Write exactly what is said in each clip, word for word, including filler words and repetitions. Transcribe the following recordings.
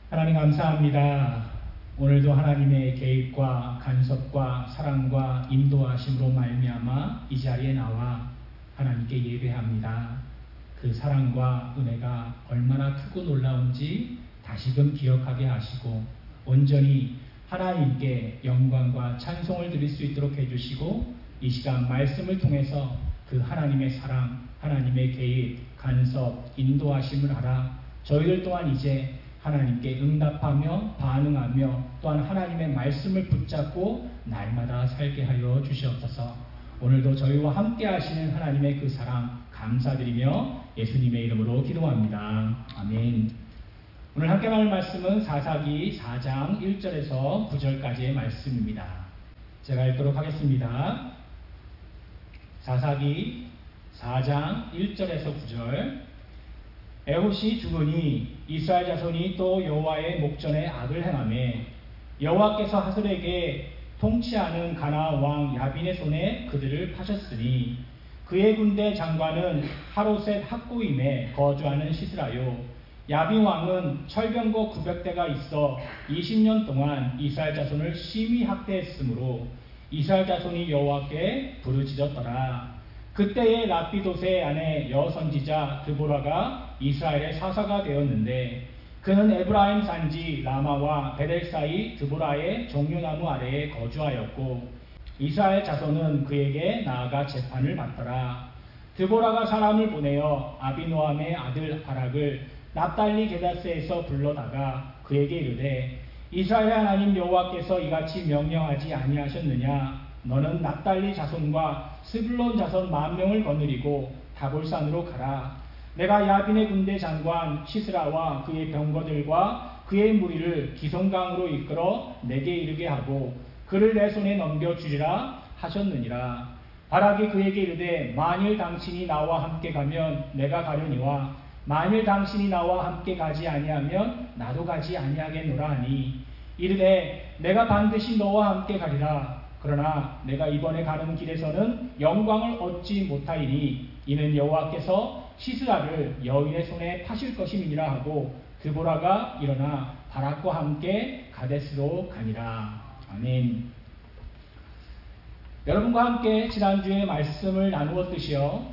하나님 감사합니다. 오늘도 하나님의 개입과 간섭과 사랑과 인도하심으로 말미암아 이 자리에 나와 하나님께 예배합니다. 그 사랑과 은혜가 얼마나 크고 놀라운지 다시금 기억하게 하시고 온전히 하나님께 영광과 찬송을 드릴 수 있도록 해주시고 이 시간 말씀을 통해서 그 하나님의 사랑, 하나님의 개입, 간섭, 인도하심을 알아 저희들 또한 이제 하나님께 응답하며 반응하며 또한 하나님의 말씀을 붙잡고 날마다 살게 하여 주시옵소서. 오늘도 저희와 함께 하시는 하나님의 그 사랑 감사드리며 예수님의 이름으로 기도합니다. 아멘. 오늘 함께 나눌 말씀은 사사기 사 장 일 절에서 구 절까지의 말씀입니다. 제가 읽도록 하겠습니다. 사사기 사 장 일 절에서 구 절. 에훗이 죽으니 이스라엘 자손이 또 여호와의 목전에 악을 행하매 여호와께서 하솔에게 통치하는 가나안 왕 야빈의 손에 그들을 파셨으니 그의 군대 장관은 하로셋 학고임에 거주하는 시스라요. 야빈 왕은 철병거 구백 대가 있어 이십 년 동안 이스라엘 자손을 심히 학대했으므로 이스라엘 자손이 여호와께 부르짖었더라. 그때에 라피도스의 아내 여선지자 드보라가 이스라엘의 사사가 되었는데 그는 에브라임 산지 라마와 베델 사이 드보라의 종려나무 아래에 거주하였고 이스라엘 자손은 그에게 나아가 재판을 받더라. 드보라가 사람을 보내어 아비노함의 아들 바락을 납달리 게다스에서 불러다가 그에게 이르되 이스라엘의 하나님 여호와께서 이같이 명령하지 아니하셨느냐. 너는 납달리 자손과 스불론 자손 만 명을 거느리고 다볼산으로 가라. 내가 야빈의 군대 장관 시스라와 그의 병거들과 그의 무리를 기송강으로 이끌어 내게 이르게 하고 그를 내 손에 넘겨주리라 하셨느니라. 바락이 그에게 이르되 만일 당신이 나와 함께 가면 내가 가려니와 만일 당신이 나와 함께 가지 아니하면 나도 가지 아니하겠노라 하니 이르되 내가 반드시 너와 함께 가리라. 그러나 내가 이번에 가는 길에서는 영광을 얻지 못하리니 이는 여호와께서 시스라를 여인의 손에 파실 것임이니라 하고 드보라가 일어나 바락과 함께 가데스로 가니라. 아멘. 여러분과 함께 지난주에 말씀을 나누었듯이요,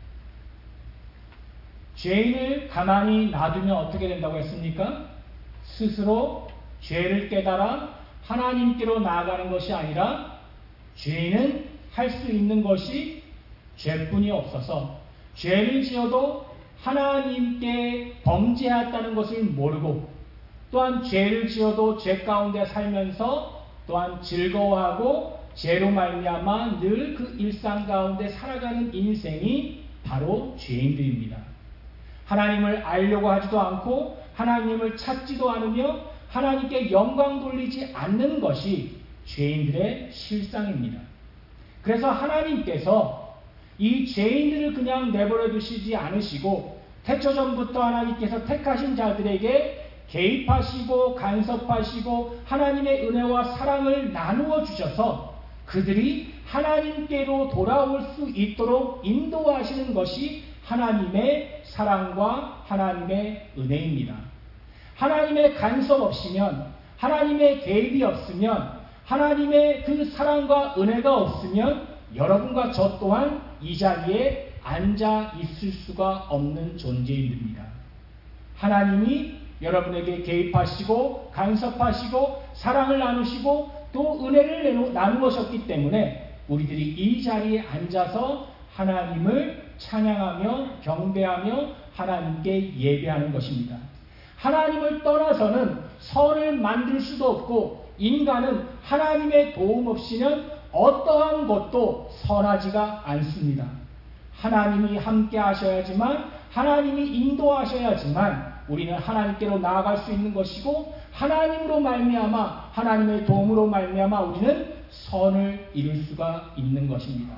죄인을 가만히 놔두면 어떻게 된다고 했습니까? 스스로 죄를 깨달아 하나님께로 나아가는 것이 아니라 죄인은 할 수 있는 것이 죄뿐이 없어서 죄를 지어도 하나님께 범죄했다는 것을 모르고 또한 죄를 지어도 죄 가운데 살면서 또한 즐거워하고 죄로 말미암아 늘 그 일상 가운데 살아가는 인생이 바로 죄인들입니다. 하나님을 알려고 하지도 않고 하나님을 찾지도 않으며 하나님께 영광 돌리지 않는 것이 죄인들의 실상입니다. 그래서 하나님께서 이 죄인들을 그냥 내버려 두시지 않으시고 태초전부터 하나님께서 택하신 자들에게 개입하시고 간섭하시고 하나님의 은혜와 사랑을 나누어 주셔서 그들이 하나님께로 돌아올 수 있도록 인도하시는 것이 하나님의 사랑과 하나님의 은혜입니다. 하나님의 간섭 없으면, 하나님의 개입이 없으면, 하나님의 그 사랑과 은혜가 없으면 여러분과 저 또한 이 자리에 앉아 있을 수가 없는 존재입니다. 하나님이 여러분에게 개입하시고 간섭하시고 사랑을 나누시고 또 은혜를 나누셨기 때문에 우리들이 이 자리에 앉아서 하나님을 찬양하며 경배하며 하나님께 예배하는 것입니다. 하나님을 떠나서는 선을 만들 수도 없고 인간은 하나님의 도움 없이는 어떠한 것도 선하지가 않습니다. 하나님이 함께 하셔야지만, 하나님이 인도하셔야지만 우리는 하나님께로 나아갈 수 있는 것이고 하나님으로 말미암아 하나님의 도움으로 말미암아 우리는 선을 이룰 수가 있는 것입니다.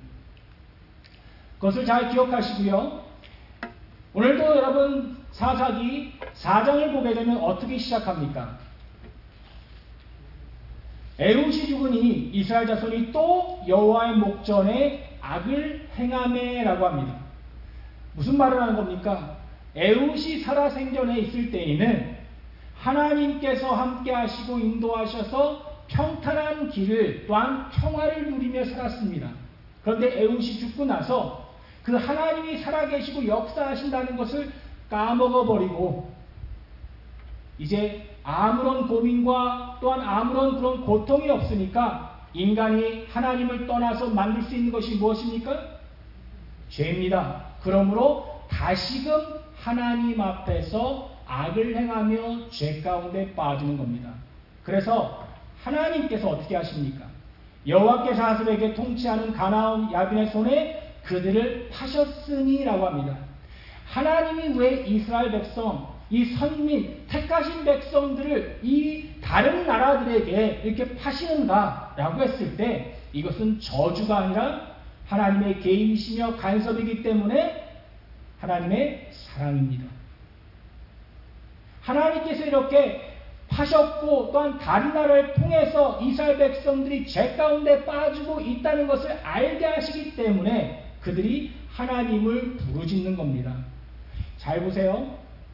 그것을 잘 기억하시고요. 오늘도 여러분 사사기 사 장을 보게 되면 어떻게 시작합니까? 에훗이 죽으니 이스라엘 자손이 또 여호와의 목전에 악을 행하매라고 합니다. 무슨 말을 하는 겁니까? 에훗이 살아생전에 있을 때에는 하나님께서 함께 하시고 인도하셔서 평탄한 길을 또한 평화를 누리며 살았습니다. 그런데 에훗이 죽고 나서 그 하나님이 살아계시고 역사하신다는 것을 까먹어버리고 이제 아무런 고민과 또한 아무런 그런 고통이 없으니까 인간이 하나님을 떠나서 만들 수 있는 것이 무엇입니까? 죄입니다. 그러므로 다시금 하나님 앞에서 악을 행하며 죄 가운데 빠지는 겁니다. 그래서 하나님께서 어떻게 하십니까? 여호와께서 하슬에게 통치하는 가나안 야빈의 손에 그들을 파셨으니 라고 합니다. 하나님이 왜 이스라엘 백성, 이 선민, 택하신 백성들을 이 다른 나라들에게 이렇게 파시는가 라고 했을 때 이것은 저주가 아니라 하나님의 개입이시며 간섭이기 때문에 하나님의 사랑입니다. 하나님께서 이렇게 파셨고 또한 다른 나라를 통해서 이스라엘 백성들이 죄 가운데 빠지고 있다는 것을 알게 하시기 때문에 그들이 하나님을 부르짖는 겁니다. 잘 보세요.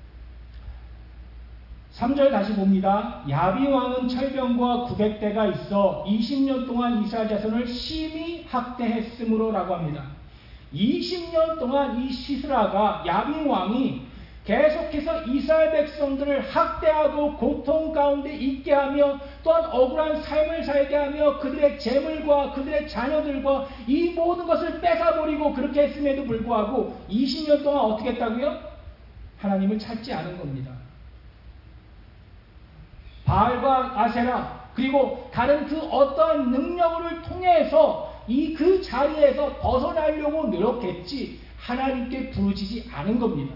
삼 절 다시 봅니다. 야빈 왕은 철병과 구백 대가 있어 이십 년 동안 이스라엘 자손을 심히 학대했으므로 라고 합니다. 이십 년 동안 이 시스라가 야빈 왕이 계속해서 이스라엘 백성들을 학대하고 고통 가운데 있게 하며 또한 억울한 삶을 살게 하며 그들의 재물과 그들의 자녀들과 이 모든 것을 뺏어버리고 그렇게 했음에도 불구하고 이십 년 동안 어떻게 했다고요? 하나님을 찾지 않은 겁니다. 바알과 아세라 그리고 다른 그 어떠한 능력을 통해서 이 그 자리에서 벗어나려고 노력했지 하나님께 부르짖지 않은 겁니다.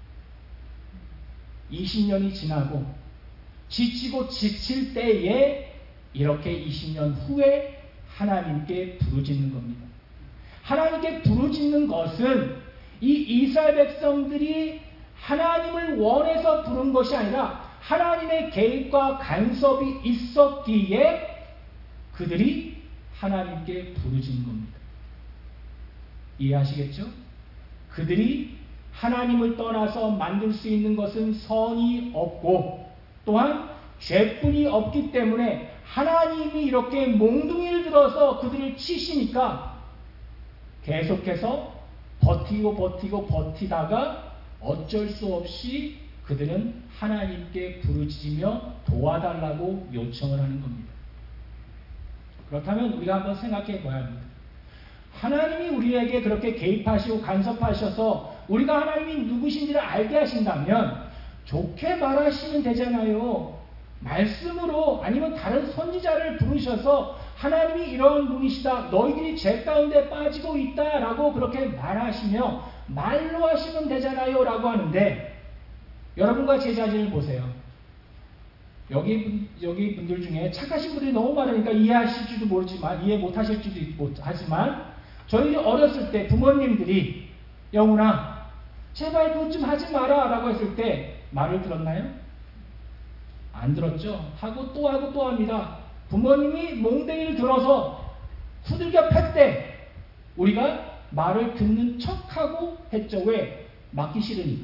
이십 년이 지나고 지치고 지칠 때에 이렇게 이십 년 후에 하나님께 부르짖는 겁니다. 하나님께 부르짖는 것은 이 이스라엘 백성들이 하나님을 원해서 부른 것이 아니라 하나님의 개입과 간섭이 있었기에 그들이 하나님께 부르짖는 겁니다. 이해하시겠죠? 그들이 하나님을 떠나서 만들 수 있는 것은 선이 없고 또한 죄뿐이 없기 때문에 하나님이 이렇게 몽둥이를 들어서 그들을 치시니까 계속해서 버티고 버티고 버티다가 어쩔 수 없이 그들은 하나님께 부르짖으며 도와달라고 요청을 하는 겁니다. 그렇다면 우리가 한번 생각해 봐야 합니다. 하나님이 우리에게 그렇게 개입하시고 간섭하셔서 우리가 하나님이 누구신지를 알게 하신다면 좋게 말하시면 되잖아요. 말씀으로 아니면 다른 선지자를 부르셔서 하나님이 이런 분이시다. 너희들이 죄 가운데 빠지고 있다라고 그렇게 말하시며 말로 하시면 되잖아요 라고 하는데 여러분과 제 자신을 보세요. 여기, 여기 분들 중에 착하신 분들이 너무 많으니까 이해하실지도 모르지만 이해 못하실지도 하지만 저희 어렸을 때 부모님들이 영훈아 제발 그것 좀 하지 마라 라고 했을 때 말을 들었나요? 안 들었죠? 하고 또 하고 또 합니다. 부모님이 몽댕이를 들어서 후들겨 팰 때 우리가 말을 듣는 척하고 했죠. 왜? 맞기 싫으니까.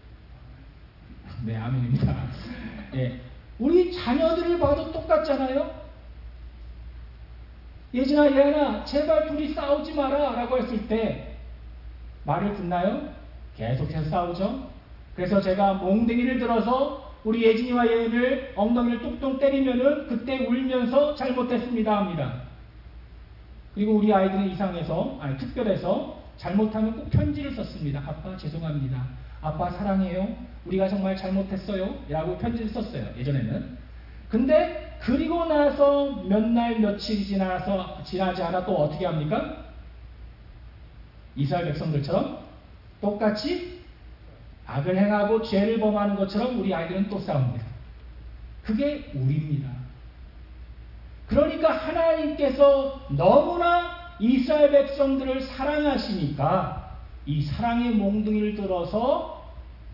네, 아멘입니다. 예. 우리 자녀들을 봐도 똑같잖아요. 예진아, 예은아, 제발 둘이 싸우지 마라 라고 했을 때 말을 듣나요? 계속해서 싸우죠. 그래서 제가 몽댕이를 들어서 우리 예진이와 예은을 엉덩이를 뚝뚝 때리면은 그때 울면서 잘못했습니다 합니다. 그리고 우리 아이들은 이상해서, 아니 특별해서 잘못하면 꼭 편지를 썼습니다. 아빠 죄송합니다. 아빠 사랑해요. 우리가 정말 잘못했어요. 라고 편지를 썼어요. 예전에는. 근데 그리고 나서 몇 날 며칠이 지나서 지나지 않아 또 어떻게 합니까? 이스라엘 백성들처럼 똑같이 악을 행하고 죄를 범하는 것처럼 우리 아이들은 또 싸웁니다. 그게 우리입니다. 그러니까 하나님께서 너무나 이스라엘 백성들을 사랑하시니까 이 사랑의 몽둥이를 들어서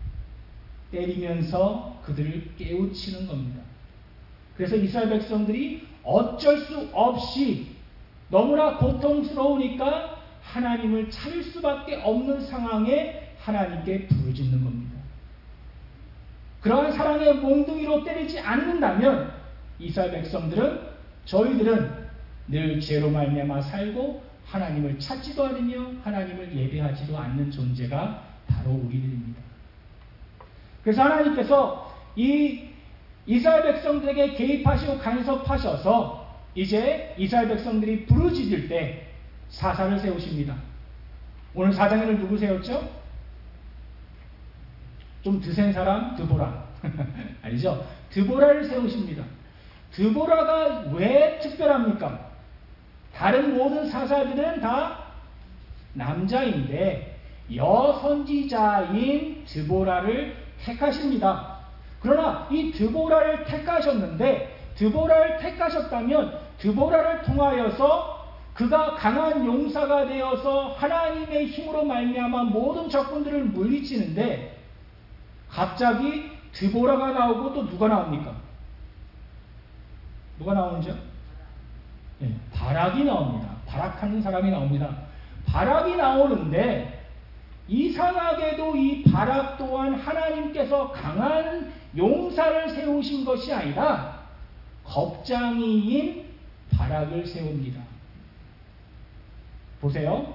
때리면서 그들을 깨우치는 겁니다. 그래서 이스라엘 백성들이 어쩔 수 없이 너무나 고통스러우니까 하나님을 찾을 수밖에 없는 상황에 하나님께 부르짖는 겁니다. 그러한 사랑의 몽둥이로 때리지 않는다면 이스라엘 백성들은 저희들은 늘 죄로 말미암아 살고 하나님을 찾지도 않으며 하나님을 예배하지도 않는 존재가 바로 우리들입니다. 그래서 하나님께서 이 이스라엘 백성들에게 개입하시고 간섭하셔서 이제 이스라엘 백성들이 부르짖을 때 사사를 세우십니다. 오늘 사장님을 누구 세웠죠? 좀 드센 사람 드보라. 아니죠? 드보라를 세우십니다. 드보라가 왜 특별합니까? 다른 모든 사사들은 다 남자인데 여선지자인 드보라를 택하십니다. 그러나 이 드보라를 택하셨는데 드보라를 택하셨다면 드보라를 통하여서 그가 강한 용사가 되어서 하나님의 힘으로 말미암아 모든 적군들을 물리치는데 갑자기 드보라가 나오고 또 누가 나옵니까? 누가 나오는지요? 네, 바락이 나옵니다. 바락하는 사람이 나옵니다. 바락이 나오는데 이상하게도 이 바락 또한 하나님께서 강한 용사를 세우신 것이 아니라 겁쟁이인 바락을 세웁니다. 보세요.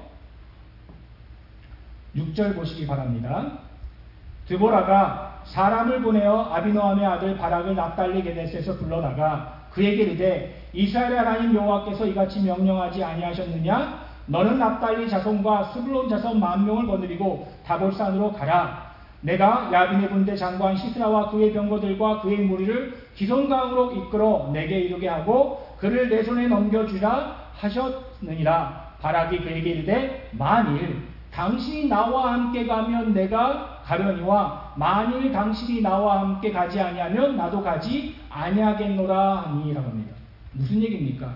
육 절 보시기 바랍니다. 드보라가 사람을 보내어 아비노함의 아들 바락을 납달리 게데스에서 불러다가 그에게 이르되 이스라엘의 하나님 여호와께서 이같이 명령하지 아니하셨느냐? 너는 납달리 자손과 스불론 자손 만 명을 거느리고 다볼산으로 가라. 내가 야빈의 군대 장관 시스라와 그의 병거들과 그의 무리를 기손강으로 이끌어 내게 이르게 하고 그를 내 손에 넘겨주라 하셨느니라. 바락이 그에게 이르되 만일 당신이 나와 함께 가면 내가 가려니와 만일 당신이 나와 함께 가지 아니하면 나도 가지 아니하겠노라 하니라고 합니다. 무슨 얘기입니까?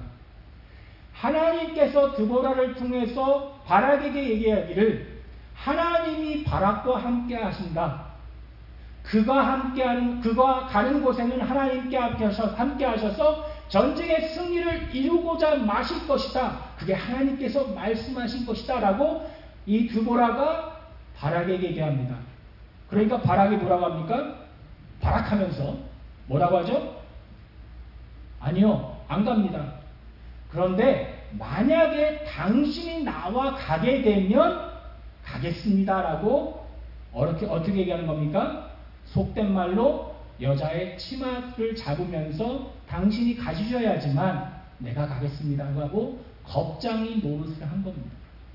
하나님께서 드보라를 통해서 바락에게 얘기하기를 하나님이 바락과 함께 하신다. 그가 함께하는 그가 가는 곳에는 하나님께 함께 하셔서 전쟁의 승리를 이루고자 마실 것이다. 그게 하나님께서 말씀하신 것이다. 라고 이 드보라가 바락에게 얘기합니다. 그러니까 바락이 뭐라고 합니까? 바락하면서 뭐라고 하죠? 아니요, 안 갑니다. 그런데 만약에 당신이 나와 가게 되면 가겠습니다라고 어떻게, 어떻게 얘기하는 겁니까? 속된 말로 여자의 치마를 잡으면서 당신이 가주셔야지만 내가 가겠습니다라고 하고 겁장이 노릇을 한 겁니다.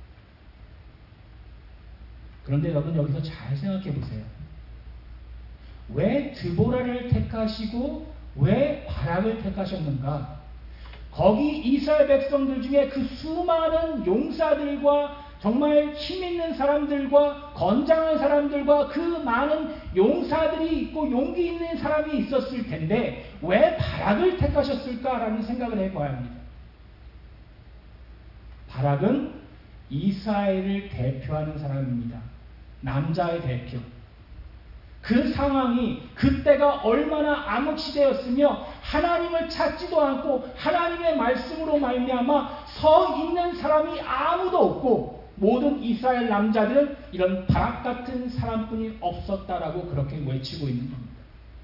그런데 여러분 여기서 잘 생각해 보세요. 왜 드보라를 택하시고 왜 바락을 택하셨는가? 거기 이스라엘 백성들 중에 그 수많은 용사들과 정말 힘있는 사람들과 건장한 사람들과 그 많은 용사들이 있고 용기 있는 사람이 있었을 텐데 왜 바락을 택하셨을까라는 생각을 해봐야 합니다. 바락은 이스라엘을 대표하는 사람입니다. 남자의 대표. 그 상황이 그때가 얼마나 암흑시대였으며 하나님을 찾지도 않고 하나님의 말씀으로 말미암아 서 있는 사람이 아무도 없고 모든 이스라엘 남자들은 이런 바락 같은 사람뿐이 없었다라고 그렇게 외치고 있는 겁니다.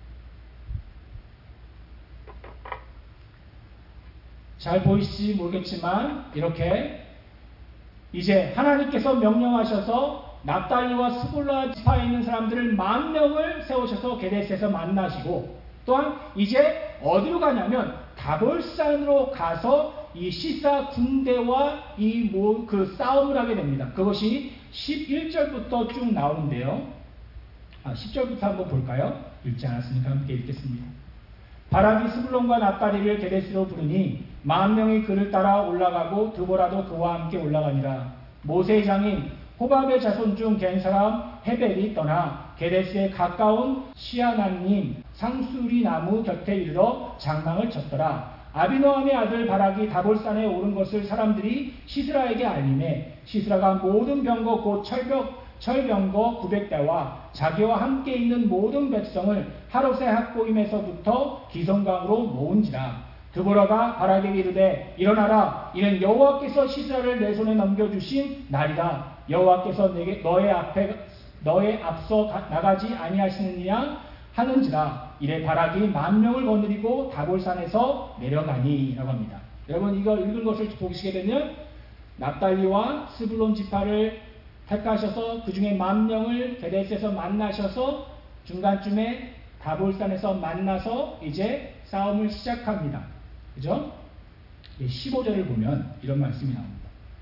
잘 보이실지 모르겠지만 이렇게 이제 하나님께서 명령하셔서 납달리와 스불라 지파에 있는 사람들을 만 명을 세우셔서 게데스에서 만나시고 또한 이제 어디로 가냐면 다볼산으로 가서 이 시사 군대와 이 뭐 그 싸움을 하게 됩니다. 그것이 십일 절부터 쭉 나오는데요. 아, 십 절부터 한번 볼까요? 읽지 않았으니까 함께 읽겠습니다. 바락이 스불론과 납달리를 게데스로 부르니 만 명이 그를 따라 올라가고 드보라도 그와 함께 올라가니라. 모세의 장인 호밥의 자손 중 겐 사람 헤벨이 떠나 게데스에 가까운 시아나님 상수리 나무 곁에 이르러 장망을 쳤더라. 아비노함의 아들 바락이 다볼산에 오른 것을 사람들이 시스라에게 알림해 시스라가 모든 병거 곧 철벽, 철병거 구백 대와 자기와 함께 있는 모든 백성을 하롯의 학고임에서부터 기성강으로 모은지라. 드보라가 바락에게 이르되 일어나라. 이는 여호와께서 시스라를 내 손에 넘겨주신 날이다. 여호와께서 내게 너의 앞에 너의 앞서 가, 나가지 아니하시느냐 하는지라 이래 바락이 만 명을 거느리고 다볼산에서 내려가니 라고 합니다. 여러분 이거 읽은 것을 보시게 되면 납달리와 스불론 지파를 택하셔서 그 중에 만 명을 게데스에서 만나셔서 중간쯤에 다볼산에서 만나서 이제 싸움을 시작합니다. 그죠? 십오 절을 보면 이런 말씀이 나옵니다.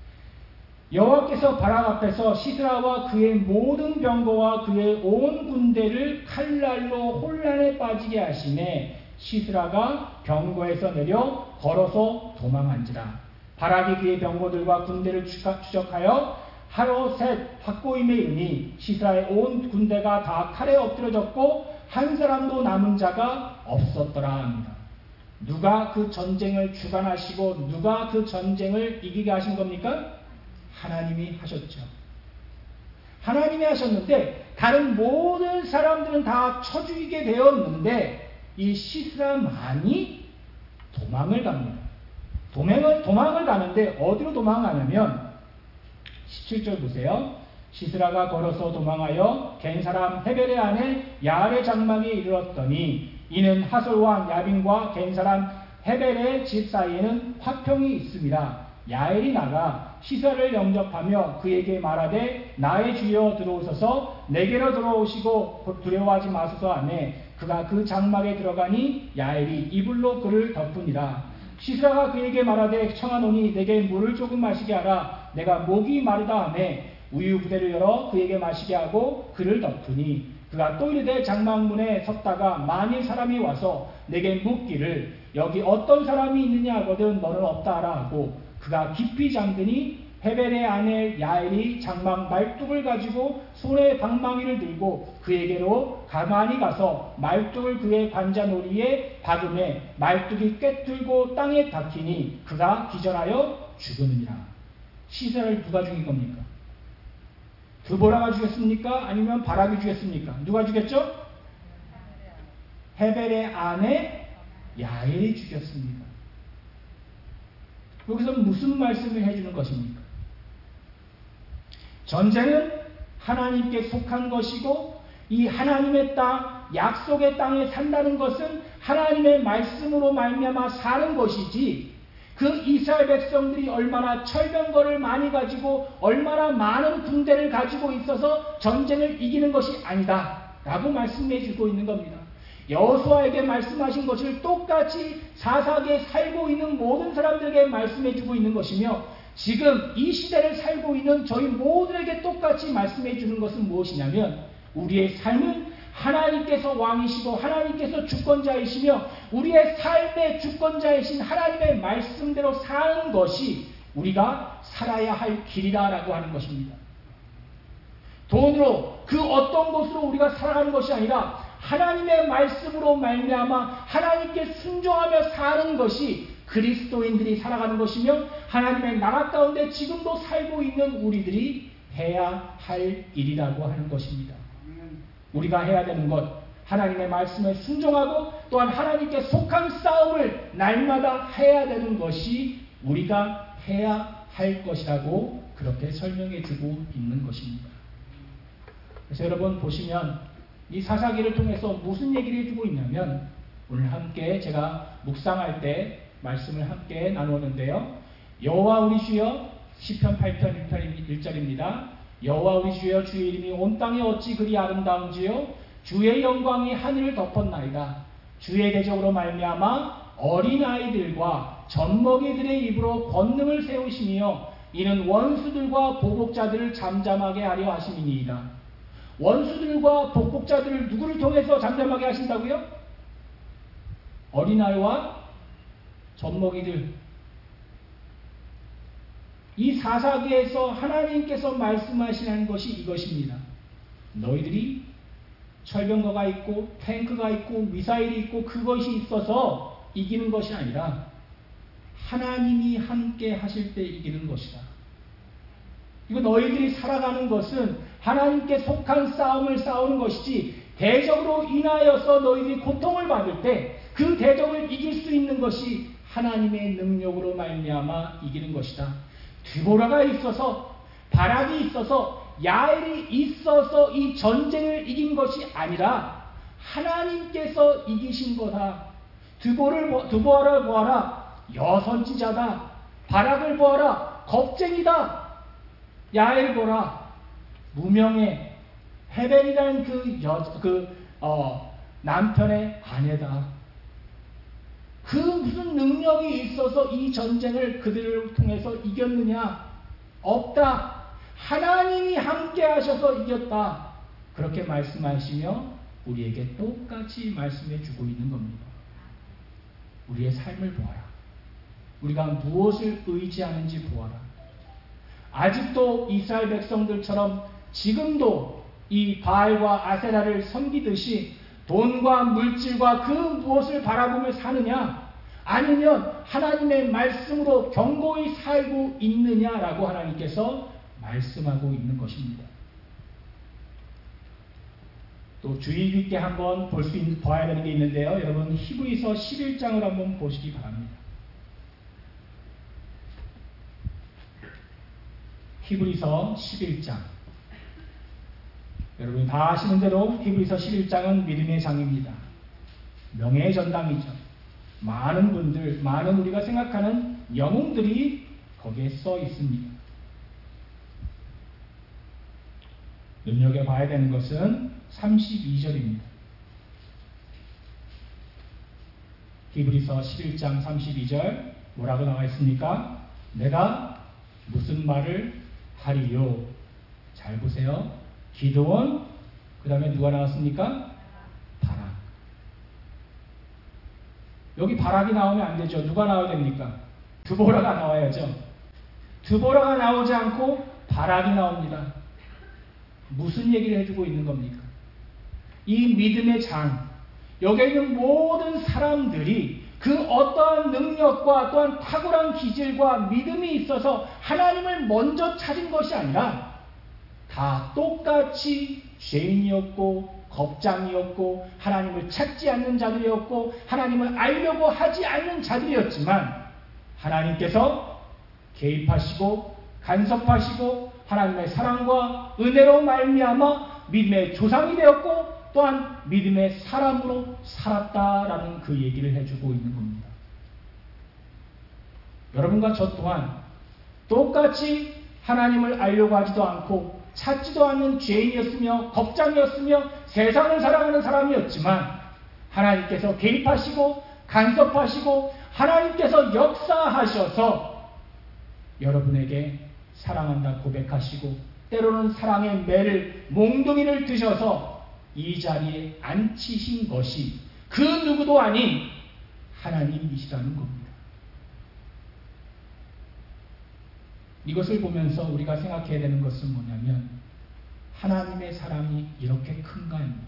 여호와께서 바락 앞에서 시스라와 그의 모든 병거와 그의 온 군대를 칼날로 혼란에 빠지게 하시매 시스라가 병거에서 내려 걸어서 도망한지라. 바락이 그의 병거들과 군대를 추적하여 하루셋 확고임에 이르니 시스라의 온 군대가 다 칼에 엎드려졌고 한 사람도 남은 자가 없었더라 합니다. 누가 그 전쟁을 주관하시고 누가 그 전쟁을 이기게 하신 겁니까? 하나님이 하셨죠. 하나님이 하셨는데 다른 모든 사람들은 다 쳐죽이게 되었는데 이 시스라만이 도망을 갑니다. 도망을, 도망을 가는데 어디로 도망가냐면 십칠 절 보세요. 시스라가 걸어서 도망하여 겐 사람 헤벨의 아내 야알의 장막에 이르렀더니 이는 하솔왕 야빈과 겐 사람 헤벨의 집 사이에는 화평이 있습니다. 야엘이 나가 시스라를 영접하며 그에게 말하되 나의 주여 들어오소서 내게로 들어오시고 두려워하지 마소서 하매 그가 그 장막에 들어가니 야엘이 이불로 그를 덮으니라. 시스라가 그에게 말하되 청하노니 내게 물을 조금 마시게 하라. 내가 목이 마르다 하매 우유 부대를 열어 그에게 마시게 하고 그를 덮으니 그가 또 이르되 장막문에 섰다가 만일 사람이 와서 내게 묻기를 여기 어떤 사람이 있느냐 하거든 너는 없다 하라 하고 그가 깊이 잠드니 헤벨의 아내 야엘이 장막 말뚝을 가지고 손에 방망이를 들고 그에게로 가만히 가서 말뚝을 그의 관자놀이에 박음에 말뚝이 꿰뚫고 땅에 닿히니 그가 기절하여 죽으느니라. 시스라를 누가 죽인 겁니까? 드보라가 죽였습니까? 아니면 바락이 죽였습니까? 누가 죽였죠? 헤벨의 아내 야엘이 죽였습니다. 여기서 무슨 말씀을 해주는 것입니까? 전쟁은 하나님께 속한 것이고 이 하나님의 땅, 약속의 땅에 산다는 것은 하나님의 말씀으로 말미암아 사는 것이지 그 이스라엘 백성들이 얼마나 철병거를 많이 가지고 얼마나 많은 군대를 가지고 있어서 전쟁을 이기는 것이 아니다 라고 말씀해 주고 있는 겁니다. 여호수아에게 말씀하신 것을 똑같이 사사기에 살고 있는 모든 사람들에게 말씀해 주고 있는 것이며 지금 이 시대를 살고 있는 저희 모두에게 똑같이 말씀해 주는 것은 무엇이냐면 우리의 삶은 하나님께서 왕이시고 하나님께서 주권자이시며 우리의 삶의 주권자이신 하나님의 말씀대로 사는 것이 우리가 살아야 할 길이라고 하는 것입니다. 돈으로 그 어떤 것으로 우리가 살아가는 것이 아니라 하나님의 말씀으로 말미암아 하나님께 순종하며 사는 것이 그리스도인들이 살아가는 것이며 하나님의 나라 가운데 지금도 살고 있는 우리들이 해야 할 일이라고 하는 것입니다. 우리가 해야 되는 것, 하나님의 말씀에 순종하고 또한 하나님께 속한 싸움을 날마다 해야 되는 것이 우리가 해야 할 것이라고 그렇게 설명해 주고 있는 것입니다. 그래서 여러분 보시면 이 사사기를 통해서 무슨 얘기를 해주고 있냐면 오늘 함께 제가 묵상할 때 말씀을 함께 나누었는데요. 여호와 우리 주여 시편 팔 편 일 절입니다. 여호와 우리 주여 주의 이름이 온 땅에 어찌 그리 아름다운지요 주의 영광이 하늘을 덮었나이다. 주의 대적으로 말미암아 어린아이들과 젖먹이들의 입으로 권능을 세우시며 이는 원수들과 보복자들을 잠잠하게 하려 하심이니이다. 원수들과 복복자들을 누구를 통해서 잠잠하게 하신다고요? 어린아이와 젖먹이들. 이 사사기에서 하나님께서 말씀하시는 것이 이것입니다. 너희들이 철병거가 있고 탱크가 있고 미사일이 있고 그것이 있어서 이기는 것이 아니라 하나님이 함께 하실 때 이기는 것이다. 이거 너희들이 살아가는 것은 하나님께 속한 싸움을 싸우는 것이지 대적으로 인하여서 너희들이 고통을 받을 때 그 대적을 이길 수 있는 것이 하나님의 능력으로 말미암아 이기는 것이다. 드보라가 있어서 바락이 있어서 야엘이 있어서 이 전쟁을 이긴 것이 아니라 하나님께서 이기신 거다. 드보를, 드보아를 보아라. 여선지자다. 바락을 보아라. 겁쟁이다. 야엘 보라. 무명의 헤벨이라는 그, 여, 그 어, 남편의 아내다. 그 무슨 능력이 있어서 이 전쟁을 그들을 통해서 이겼느냐? 없다. 하나님이 함께 하셔서 이겼다. 그렇게 말씀하시며 우리에게 똑같이 말씀해 주고 있는 겁니다. 우리의 삶을 보아라. 우리가 무엇을 의지하는지 보아라. 아직도 이스라엘 백성들처럼 지금도 이 바알과 아세라를 섬기듯이 돈과 물질과 그 무엇을 바라보며 사느냐? 아니면 하나님의 말씀으로 견고히 살고 있느냐라고 하나님께서 말씀하고 있는 것입니다. 또 주의 깊게 한번 볼 수 있는, 봐야 되는 게 있는데요. 여러분 히브리서 십일 장을 한번 보시기 바랍니다. 히브리서 십일 장. 여러분 다 아시는 대로 히브리서 십일 장은 믿음의 장입니다. 명예의 전당이죠. 많은 분들, 많은 우리가 생각하는 영웅들이 거기에 써 있습니다. 눈여겨봐야 되는 것은 삼십이 절입니다. 히브리서 십일 장 삼십이 절 뭐라고 나와 있습니까? 내가 무슨 말을 하리요? 잘 보세요. 기드온, 그 다음에 누가 나왔습니까? 바락. 여기 바락이 나오면 안 되죠. 누가 나와야 됩니까? 드보라가 나와야죠. 드보라가 나오지 않고 바락이 나옵니다. 무슨 얘기를 해주고 있는 겁니까? 이 믿음의 장, 여기에 있는 모든 사람들이 그 어떠한 능력과 또한 탁월한 기질과 믿음이 있어서 하나님을 먼저 찾은 것이 아니라 다 똑같이 죄인이었고 겁장이었고 하나님을 찾지 않는 자들이었고 하나님을 알려고 하지 않는 자들이었지만 하나님께서 개입하시고 간섭하시고 하나님의 사랑과 은혜로 말미암아 믿음의 조상이 되었고 또한 믿음의 사람으로 살았다라는 그 얘기를 해주고 있는 겁니다. 여러분과 저 또한 똑같이 하나님을 알려고 하지도 않고 찾지도 않는 죄인이었으며 겁장이었으며 세상을 사랑하는 사람이었지만 하나님께서 개입하시고 간섭하시고 하나님께서 역사하셔서 여러분에게 사랑한다 고백하시고 때로는 사랑의 매를 몽둥이를 드셔서 이 자리에 앉히신 것이 그 누구도 아닌 하나님이시라는 겁니다. 이것을 보면서 우리가 생각해야 되는 것은 뭐냐면 하나님의 사랑이 이렇게 큰가입니다.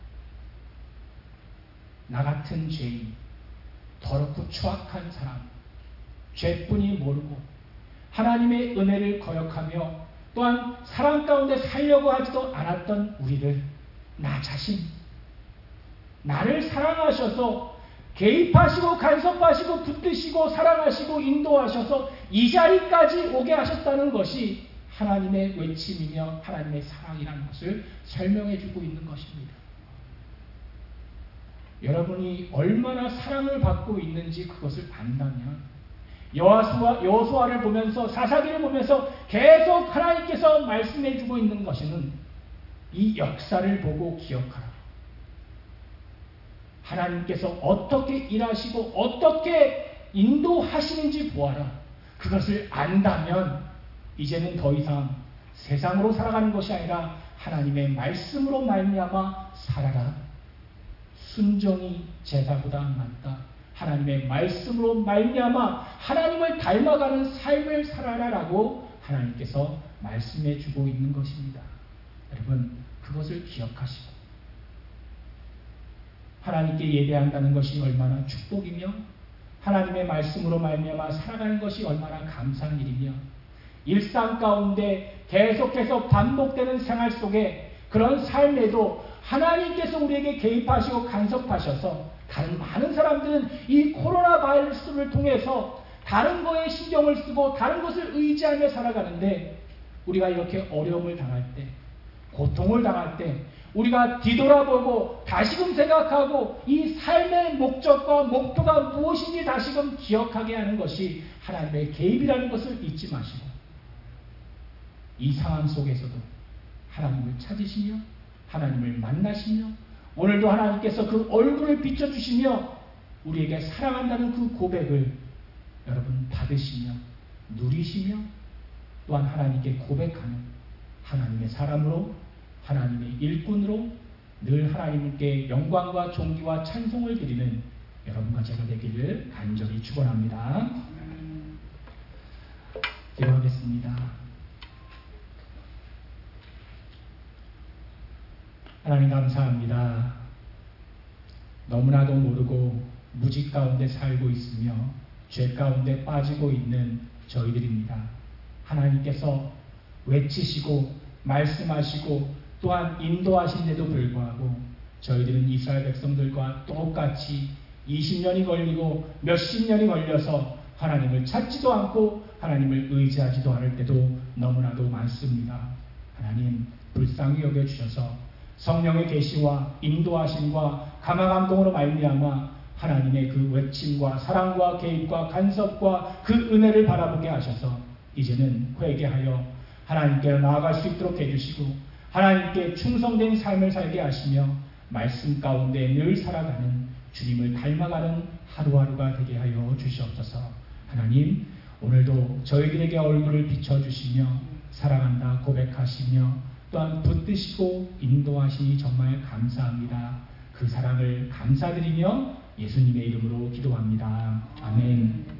나 같은 죄인, 더럽고 추악한 사람, 죄뿐이 모르고 하나님의 은혜를 거역하며 또한 사랑 가운데 살려고 하지도 않았던 우리를, 나 자신, 나를 사랑하셔서 개입하시고 간섭하시고 붙드시고 사랑하시고 인도하셔서 이 자리까지 오게 하셨다는 것이 하나님의 외침이며 하나님의 사랑이라는 것을 설명해 주고 있는 것입니다. 여러분이 얼마나 사랑을 받고 있는지 그것을 안다면 여호수아, 여호수아를 보면서 사사기를 보면서 계속 하나님께서 말씀해 주고 있는 것은 이 역사를 보고 기억하라. 하나님께서 어떻게 일하시고 어떻게 인도하시는지 보아라. 그것을 안다면 이제는 더 이상 세상으로 살아가는 것이 아니라 하나님의 말씀으로 말미암아 살아라. 순종이 제사보다 낫다. 하나님의 말씀으로 말미암아 하나님을 닮아가는 삶을 살아라라고 하나님께서 말씀해 주고 있는 것입니다. 여러분 그것을 기억하시고 하나님께 예배한다는 것이 얼마나 축복이며 하나님의 말씀으로 말미암아 살아가는 것이 얼마나 감사한 일이며 일상 가운데 계속해서 반복되는 생활 속에 그런 삶에도 하나님께서 우리에게 개입하시고 간섭하셔서 다른 많은 사람들은 이 코로나 바이러스를 통해서 다른 거에 신경을 쓰고 다른 것을 의지하며 살아가는데 우리가 이렇게 어려움을 당할 때 고통을 당할 때 우리가 뒤돌아보고 다시금 생각하고 이 삶의 목적과 목표가 무엇인지 다시금 기억하게 하는 것이 하나님의 개입이라는 것을 잊지 마시고 이 상황 속에서도 하나님을 찾으시며 하나님을 만나시며 오늘도 하나님께서 그 얼굴을 비춰주시며 우리에게 사랑한다는 그 고백을 여러분 받으시며 누리시며 또한 하나님께 고백하는 하나님의 사람으로 하나님의 일꾼으로 늘 하나님께 영광과 존귀와 찬송을 드리는 여러분과 제가 되기를 간절히 축원합니다. 기도하겠습니다. 하나님 감사합니다. 너무나도 모르고 무지 가운데 살고 있으며 죄 가운데 빠지고 있는 저희들입니다. 하나님께서 외치시고 말씀하시고 또한 인도하신데도 불구하고 저희들은 이스라엘 백성들과 똑같이 이십 년이 걸리고 몇십 년이 걸려서 하나님을 찾지도 않고 하나님을 의지하지도 않을 때도 너무나도 많습니다. 하나님 불쌍히 여겨주셔서 성령의 계시와 인도하심과 감화감동으로 말미암아 하나님의 그 외침과 사랑과 개입과 간섭과 그 은혜를 바라보게 하셔서 이제는 회개하여 하나님께 나아갈 수 있도록 해주시고 하나님께 충성된 삶을 살게 하시며 말씀 가운데 늘 살아가는 주님을 닮아가는 하루하루가 되게 하여 주시옵소서. 하나님 오늘도 저희들에게 얼굴을 비춰주시며 사랑한다 고백하시며 또한 붙드시고 인도하시니 정말 감사합니다. 그 사랑을 감사드리며 예수님의 이름으로 기도합니다. 아멘.